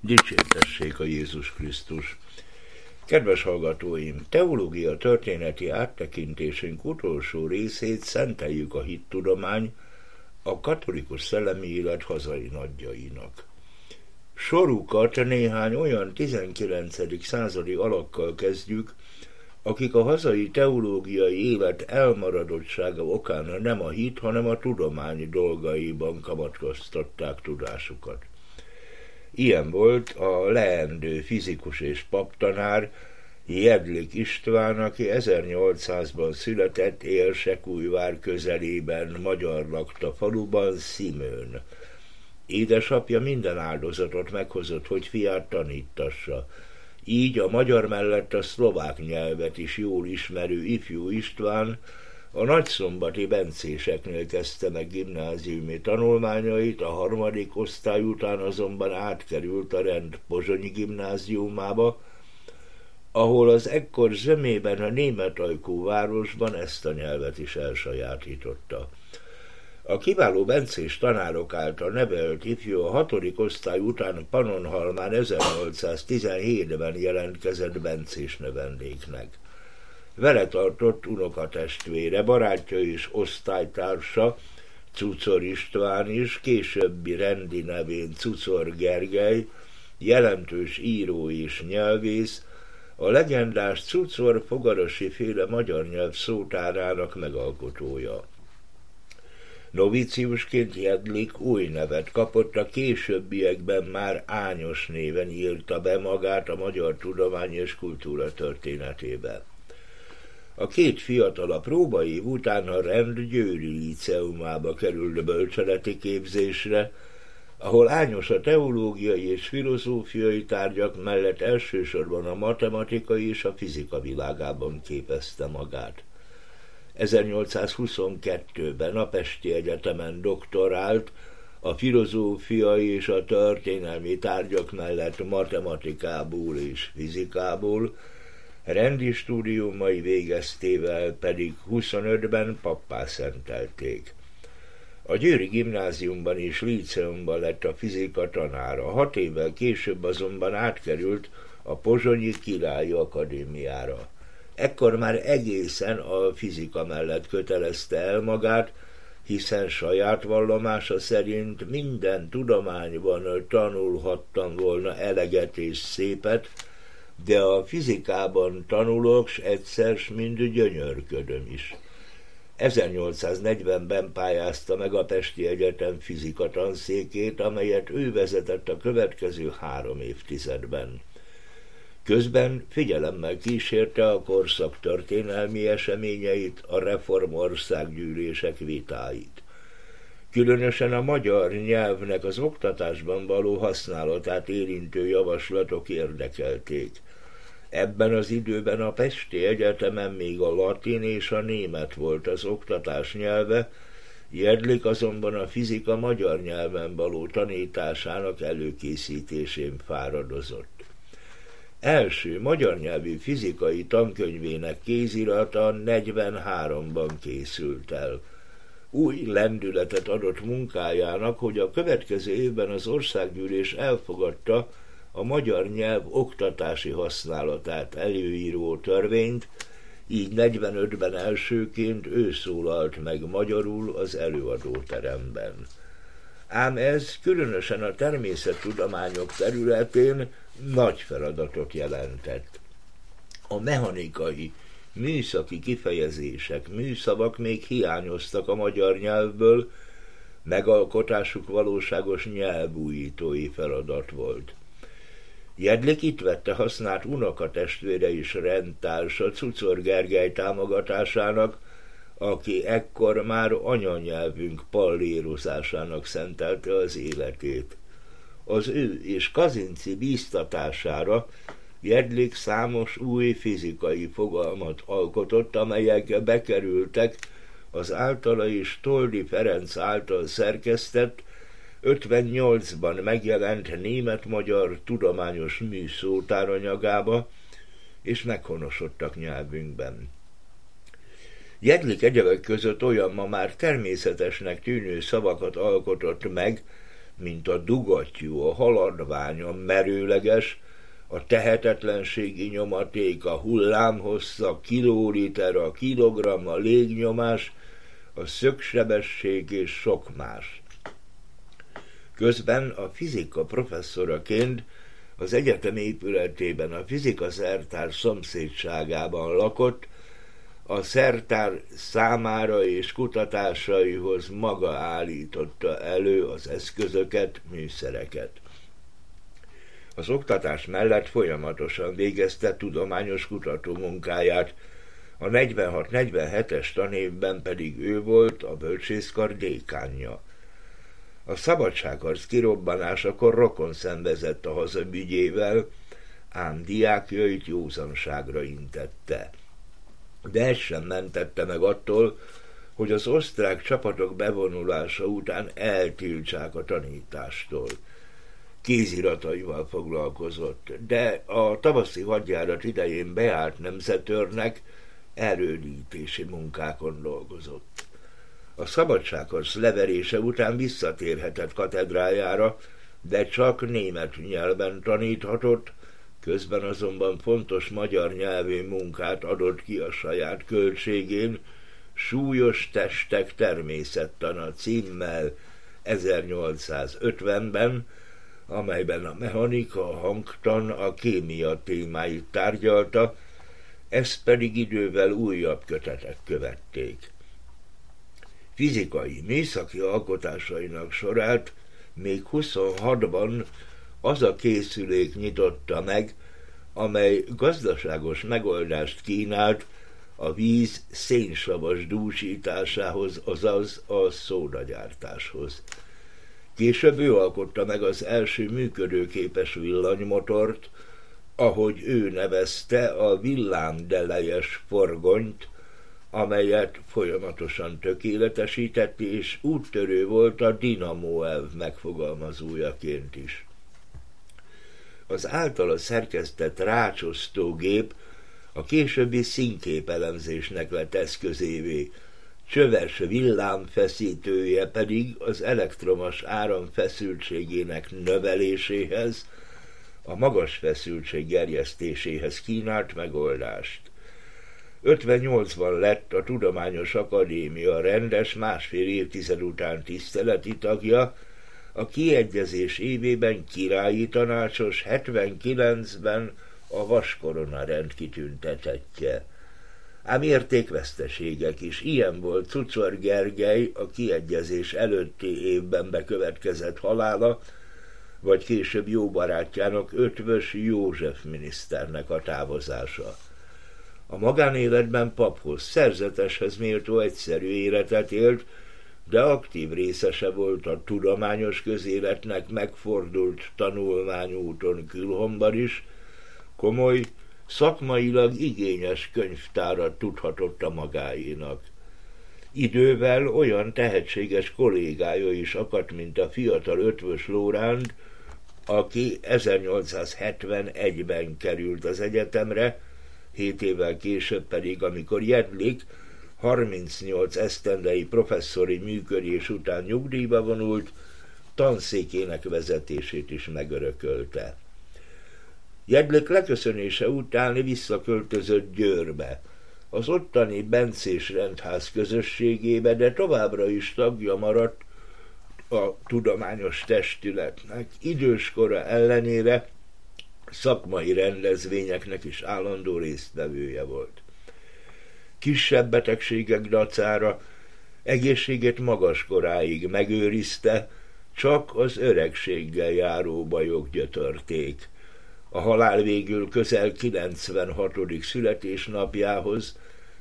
Dicsértessék a Jézus Krisztus! Kedves hallgatóim, teológia történeti áttekintésünk utolsó részét szenteljük a hittudomány, a katolikus szellemi élet hazai nagyjainak. Sorukat néhány olyan 19. századi alakkal kezdjük, akik a hazai teológiai élet elmaradottsága okán nem a hit, hanem a tudomány dolgaiban kamatkoztatták tudásukat. Ilyen volt a leendő fizikus és paptanár Jedlik István, aki 1800-ban született Érsekújvár közelében, magyar lakta faluban, Szimőn. Édesapja minden áldozatot meghozott, hogy fiát tanítassa. Így a magyar mellett a szlovák nyelvet is jól ismerő ifjú István a nagyszombati bencéseknél kezdte meg gimnáziumi tanulmányait, a 3. osztály után azonban átkerült a rend pozsonyi gimnáziumába, ahol az ekkor zömében a németajkú városban ezt a nyelvet is elsajátította. A kiváló bencés tanárok által nevelt ifjú a 6. osztály után Pannonhalmán 1817-ben jelentkezett bencés növendéknek. Vele tartott unokatestvére, barátja és osztálytársa, Cucor István is, későbbi rendi nevén Cucor Gergely, jelentős író és nyelvész, a legendás Cucor fogarasi féle magyar nyelv szótárának megalkotója. Noviciusként Jedlik új nevet kapott, a későbbiekben már Ányos néven írta be magát a magyar tudomány és kultúra történetébe. A két fiatal a próbaév után a rend Győri líceumába került bölcseleti képzésre, ahol Ányos a teológiai és filozófiai tárgyak mellett elsősorban a matematika és a fizika világában képezte magát. 1822-ben a Pesti Egyetemen doktorált, a filozófiai és a történelmi tárgyak mellett matematikából és fizikából, rendi stúdiumai végeztével pedig 25-ben pappá szentelték. A győri gimnáziumban és líceumban lett a fizika tanára, 6 évvel később azonban átkerült a Pozsonyi Királyi Akadémiára. Ekkor már egészen a fizika mellett kötelezte el magát, hiszen saját vallomása szerint minden tudományban tanulhattam volna eleget és szépet, de a fizikában tanulok, s egyszer mind gyönyörködöm is. 1840-ben pályázta meg a Pesti Egyetem fizika tanszékét, amelyet ő vezetett a következő 3 évtizedben. Közben figyelemmel kísérte a korszak történelmi eseményeit, a reformországgyűlések vitáit. Különösen a magyar nyelvnek az oktatásban való használatát érintő javaslatok érdekelték. Ebben az időben a Pesti Egyetemen még a latin és a német volt az oktatás nyelve, Jedlik azonban a fizika magyar nyelven való tanításának előkészítésén fáradozott. Első magyar nyelvű fizikai tankönyvének kézirata 43-ban készült el. Új lendületet adott munkájának, hogy a következő évben az országgyűlés elfogadta a magyar nyelv oktatási használatát előíró törvényt, így 45-ben elsőként ő szólalt meg magyarul az előadóteremben. Ám ez különösen a természettudományok területén nagy feladatot jelentett. A mechanikai, műszaki kifejezések, műszavak még hiányoztak a magyar nyelvből, megalkotásuk valóságos nyelvújítói feladat volt. Jedlik itt vette hasznát unokatestvére és rendtársa Cucor Gergely támogatásának, aki ekkor már anyanyelvünk pallérozásának szentelte az életét. Az ő és Kazinczy bíztatására Jedlik számos új fizikai fogalmat alkotott, amelyek bekerültek az általa és Toldy Ferenc által szerkesztett, 58-ban megjelent német-magyar tudományos műszótáranyagába, és meghonosodtak nyelvünkben. Jedlik egyebek között olyan ma már természetesnek tűnő szavakat alkotott meg, mint a dugattyú, a haladvány, a merőleges, a tehetetlenségi nyomaték, a hullámhossz, a kilóliter, a kilogramm, a légnyomás, a szögsebesség és sok más. Közben a fizika professzoraként az egyetem épületében a fizika szertár szomszédságában lakott, a szertár számára és kutatásaihoz maga állította elő az eszközöket, műszereket. Az oktatás mellett folyamatosan végezte tudományos kutatómunkáját, a 46-47-es tanévben pedig ő volt a bölcsészkar dékánja. A szabadságharc kirobbanásakor rokon szenvezett a hazamügyével, ám diákjait józanságra intette. De ez sem mentette meg attól, hogy az osztrák csapatok bevonulása után eltiltsák a tanítástól. Kézirataival foglalkozott, de a tavaszi hadjárat idején beállt nemzetőrnek erődítési munkákon dolgozott. A szabadságharc leverése után visszatérhetett katedrájára, de csak német nyelven taníthatott, közben azonban fontos magyar nyelvű munkát adott ki a saját költségén, Súlyos testek természettana címmel 1850-ben, amelyben a mechanika, a hangtan, a kémia témáit tárgyalta, ezt pedig idővel újabb kötetek követték. Fizikai, műszaki alkotásainak sorát még 26-ban az a készülék nyitotta meg, amely gazdaságos megoldást kínált a víz szénsavas dúsításához, azaz a szódagyártáshoz. Később ő alkotta meg az első működőképes villanymotort, ahogy ő nevezte, a villámdelejes forgonyt, amelyet folyamatosan tökéletesített, és úttörő volt a dinamó elv megfogalmazójaként is. Az általa szerkesztett rácsosztógép a későbbi színképelemzésnek lett eszközévé, csöves villámfeszítője pedig az elektromos áram feszültségének növeléséhez, a magas feszültség gerjesztéséhez kínált megoldást. 58-ban lett a Tudományos Akadémia rendes, másfél évtized után tiszteleti tagja, a kiegyezés évében királyi tanácsos, 79-ben a vaskorona rend kitüntetettje. Ám értékveszteségek is. Ilyen volt Czuczor Gergely a kiegyezés előtti évben bekövetkezett halála, vagy később jó barátjának, Eötvös József miniszternek a távozása. A magánéletben paphoz, szerzeteshez méltó egyszerű életet élt, de aktív részese volt a tudományos közéletnek, megfordult tanulmányúton külhonban is, komoly, szakmailag igényes könyvtárat tudhatott a magáénak. Idővel olyan tehetséges kollégája is akadt, mint a fiatal Eötvös Lóránd, aki 1871-ben került az egyetemre, 7 évvel később pedig, amikor Jedlik 38 esztendei professzori működés után nyugdíjba vonult, tanszékének vezetését is megörökölte. Jedlik leköszönése után visszaköltözött Győrbe, az ottani bencés rendház közösségébe, de továbbra is tagja maradt a tudományos testületnek. Időskora ellenére szakmai rendezvényeknek is állandó résztvevője volt. Kisebb betegségek dacára egészségét magas koráig megőrizte, csak az öregséggel járó bajok gyötörték. A halál végül közel 96. születésnapjához,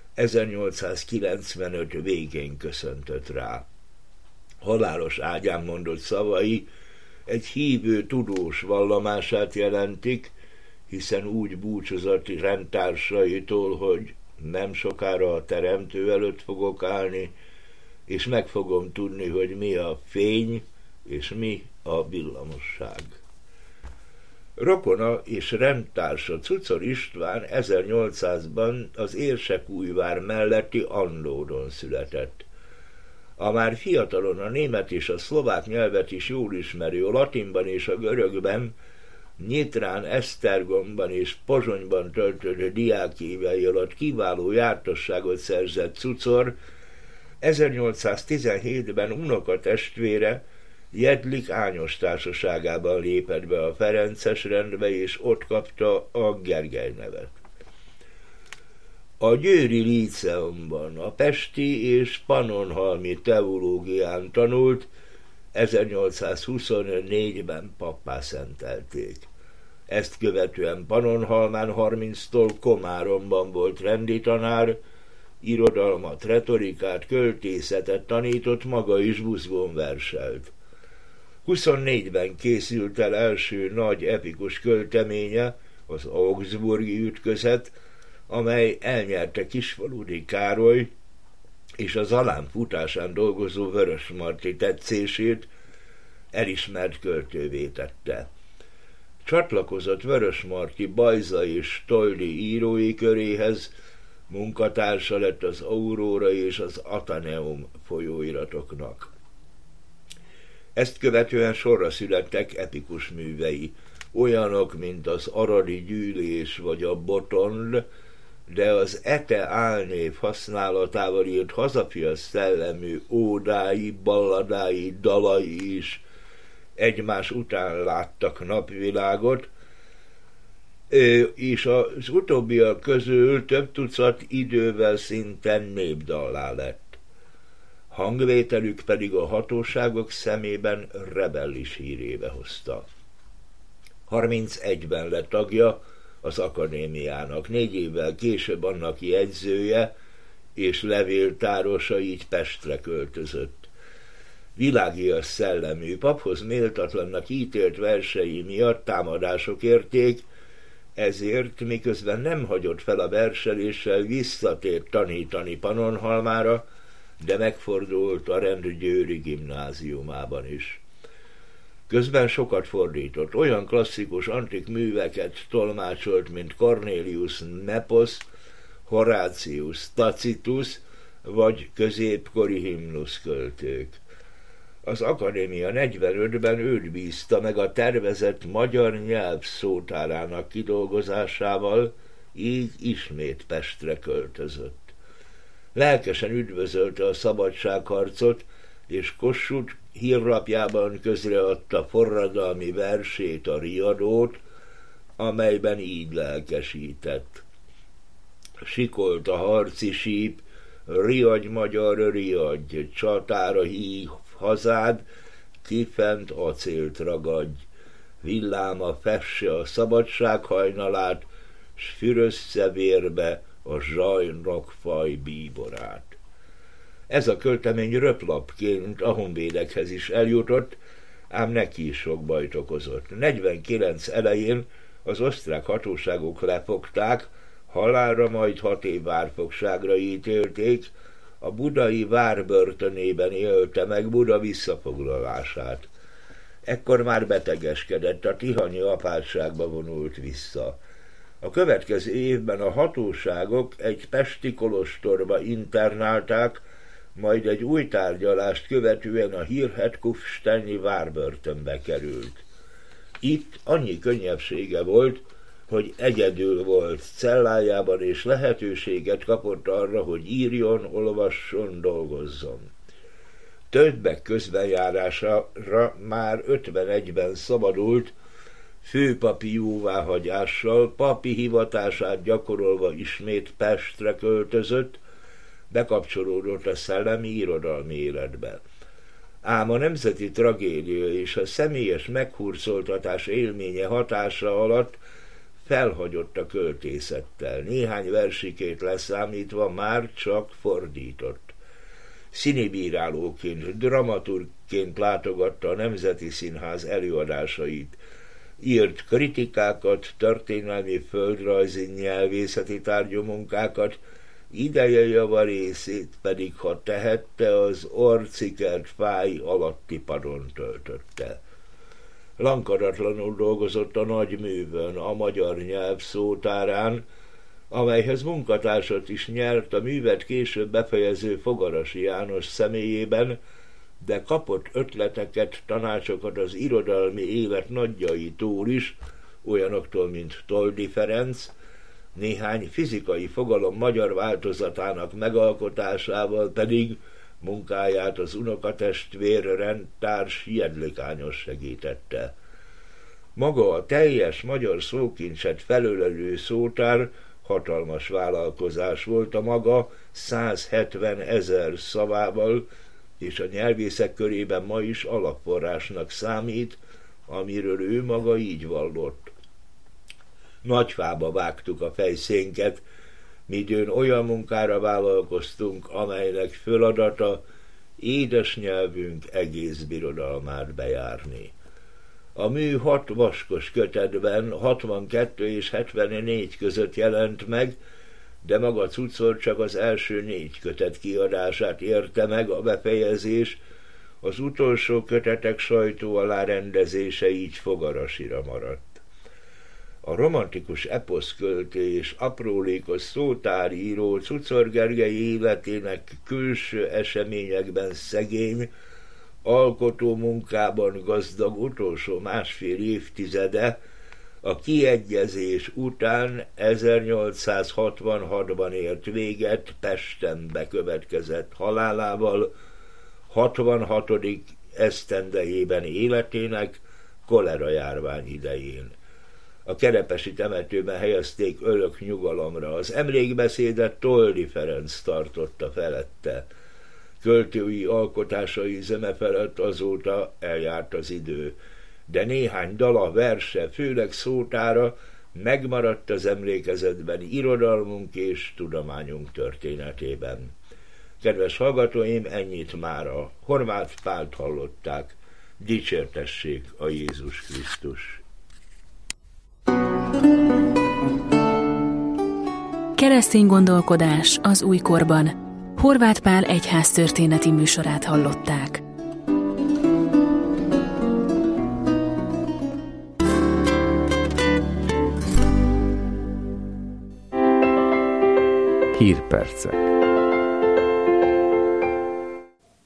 1895 végén köszöntött rá. Halálos ágyán mondott szavai egy hívő tudós vallomását jelentik, hiszen úgy búcsúzott rendtársaitól, hogy nem sokára a Teremtő előtt fogok állni, és meg fogom tudni, hogy mi a fény, és mi a villamosság. Rokona és rendtársa Czuczor István 1800-ban az Érsekújvár melletti Andódon született. A már fiatalon a német és a szlovák nyelvet is jól ismerő, a latinban és a görögben, Nyitrán, Esztergomban és Pozsonyban töltött diákévei alatt kiváló jártasságot szerzett Cucor 1817-ben unokatestvére Jedlik Ányos társaságában lépett be a ferences rendbe, és ott kapta a Gergely nevet. A győri líceumban, a pesti és pannonhalmi teológián tanult, 1824-ben pappá szentelték. Ezt követően Pannonhalmán 30-tól Komáromban volt rendi tanár, irodalmat, retorikát, költészetet tanított, maga is buzgón verselt. 24-ben készült el első nagy epikus költeménye, az Augsburgi ütközet, amely elnyerte Kisfaludy Károly és az Alán futásán dolgozó Vörösmarty tetszését, elismert költővé tette. Csatlakozott Vörösmarty, Bajza és Toldy írói köréhez, munkatársa lett az Aurora és az Athenaeum folyóiratoknak. Ezt követően sorra születtek epikus művei, olyanok, mint az Aradi Gyűlés vagy a Botond, de az ete álnév használatával írt hazafias szellemű ódái, balladái, dalai is egymás után láttak napvilágot, és az utóbbiak közül több tucat idővel szinten népdallá lett. Hangvételük pedig a hatóságok szemében rebellis hírébe hozta. 31-ben lett tagja az akadémiának, 4 évvel később annak jegyzője és levéltárosa, így Pestre költözött. Világias szellemű, paphoz méltatlannak ítélt versei miatt támadások érték, ezért miközben nem hagyott fel a verseléssel, visszatért tanítani Pannonhalmára, de megfordult a rend győri gimnáziumában is. Közben sokat fordított, olyan klasszikus antik műveket tolmácsolt, mint Cornelius Nepos, Horatius Tacitus vagy középkori himnuszköltők. Az akadémia 45-ben őt bízta meg a tervezett magyar nyelv szótárának kidolgozásával, így ismét Pestre költözött. Lelkesen üdvözölte a szabadságharcot, és Kossuth hírlapjában közreadta forradalmi versét, a Riadót, amelyben így lelkesített. Sikolt a harci síp, riadj magyar, riadj, csatára hív hazád, kifent acélt ragadj, villáma fesse a szabadság hajnalát, s fürössze vérbe a zsajnokfaj bíborát. Ez a költemény röplapként a honvédekhez is eljutott, ám neki is sok bajt okozott. 49 elején az osztrák hatóságok lefogták, halálra, majd 6 év várfogságra ítélték, a budai várbörtönében élte meg Buda visszafoglalását. Ekkor már betegeskedett, a tihanyi apátságba vonult vissza. A következő évben a hatóságok egy pesti kolostorba internálták, majd egy új tárgyalást követően a hírhedt Kufsteini várbörtönbe került. Itt annyi könnyebbsége volt, hogy egyedül volt cellájában, és lehetőséget kapott arra, hogy írjon, olvasson, dolgozzon. Többek közbenjárására már 51-ben szabadult, főpapi jóváhagyással, papi hivatását gyakorolva ismét Pestre költözött, bekapcsolódott a szellemi irodalmi életbe. Ám a nemzeti tragédia és a személyes meghurcoltatás élménye hatása alatt felhagyott a költészettel, néhány versikét leszámítva már csak fordított. Színibírálóként, dramaturgként látogatta a Nemzeti Színház előadásait, írt kritikákat, történelmi, földrajzi, nyelvészeti tárgyamunkákat, ideje javarészét pedig, ha tehette, az orcikert fáj alatti padon töltötte. Lankadatlanul dolgozott a nagy művön, a magyar nyelv szótárán, amelyhez munkatársat is nyert a művet később befejező Fogarasi János személyében, de kapott ötleteket, tanácsokat az irodalmi élet nagyjaitól is, olyanoktól, mint Toldy Ferenc, néhány fizikai fogalom magyar változatának megalkotásával pedig munkáját az unokatestvér rendtárs Jedlikányos segítette. Maga a teljes magyar szókincset felölelő szótár hatalmas vállalkozás volt a maga 170 000 szavával, és a nyelvészek körében ma is alapforrásnak számít, amiről ő maga így vallott. Nagy fába vágtuk a fejszénket, midőn olyan munkára vállalkoztunk, amelynek föladata édes nyelvünk egész birodalmát bejárni. A mű 6 vaskos kötetben 62 és 74 között jelent meg, de maga Cucor csak az első 4 kötet kiadását érte meg a befejezés, az utolsó kötetek sajtó alá rendezése így Fogarasira maradt. A romantikus eposzköltő és aprólékos szótáríró Cucor Gergely életének külső eseményekben szegény, alkotó munkában gazdag utolsó másfél évtizede a kiegyezés után 1866-ban ért véget Pesten bekövetkezett halálával, 66. esztendejében életének kolera járvány idején. A kerepesi temetőben helyezték örök nyugalomra. Az emlékbeszédet Toldy Ferenc tartotta felette. Költői alkotásai zöme felett azóta eljárt az idő, de néhány dala, verse, főleg szótára megmaradt az emlékezetben irodalmunk és tudományunk történetében. Kedves hallgatóim, ennyit mára. Horváth Pált hallották. Dicsértessék a Jézus Krisztus! Keresztény gondolkodás az újkorban. Horváth Pál egyháztörténeti műsorát hallották. Hírpercek.